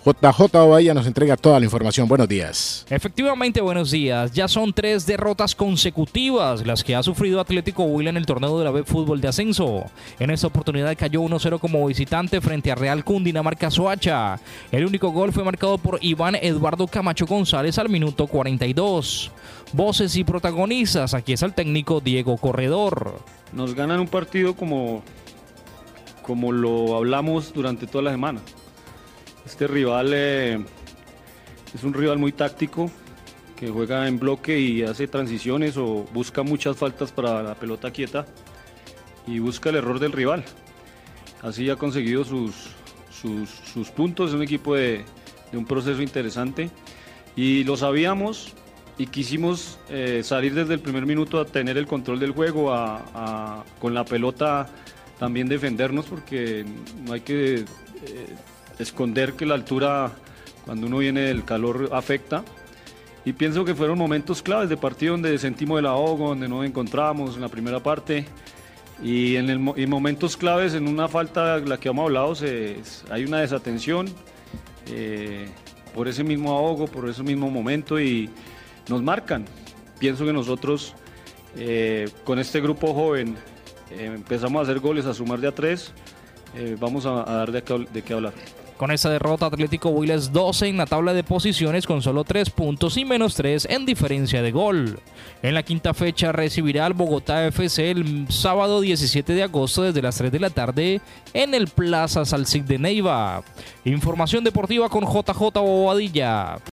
JJ Bahía nos entrega toda la información. Buenos días. Efectivamente, buenos días. Ya son 3 derrotas consecutivas las que ha sufrido Atlético Huila en el torneo de la B Fútbol de Ascenso. En esta oportunidad cayó 1-0 como visitante frente a Real Cundinamarca Soacha. El único gol fue marcado por Iván Eduardo Camacho González al minuto 42. Voces y protagonistas, aquí es el técnico Diego Corredor. Nos ganan un partido como lo hablamos durante toda la semana. Este rival es un rival muy táctico, que juega en bloque y hace transiciones o busca muchas faltas para la pelota quieta y busca el error del rival. Así ha conseguido sus puntos. Es un equipo de un proceso interesante y lo sabíamos y quisimos salir desde el primer minuto a tener el control del juego, con la pelota también defendernos, porque no hay que esconder que la altura, cuando uno viene del calor, afecta. Y pienso que fueron momentos claves de partido donde sentimos el ahogo, donde nos encontramos en la primera parte. Y en momentos claves, en una falta, la que hemos hablado, hay una desatención por ese mismo ahogo, por ese mismo momento, y nos marcan. Pienso que nosotros, con este grupo joven, empezamos a hacer goles, a sumar de a 3. Vamos a dar de qué hablar. Con esta derrota, Atlético Huila es 12 en la tabla de posiciones con solo 3 puntos y menos 3 en diferencia de gol. En la quinta fecha recibirá al Bogotá FC el sábado 17 de agosto desde las 3 de la tarde en el Plaza Salsic de Neiva. Información deportiva con JJ Bobadilla.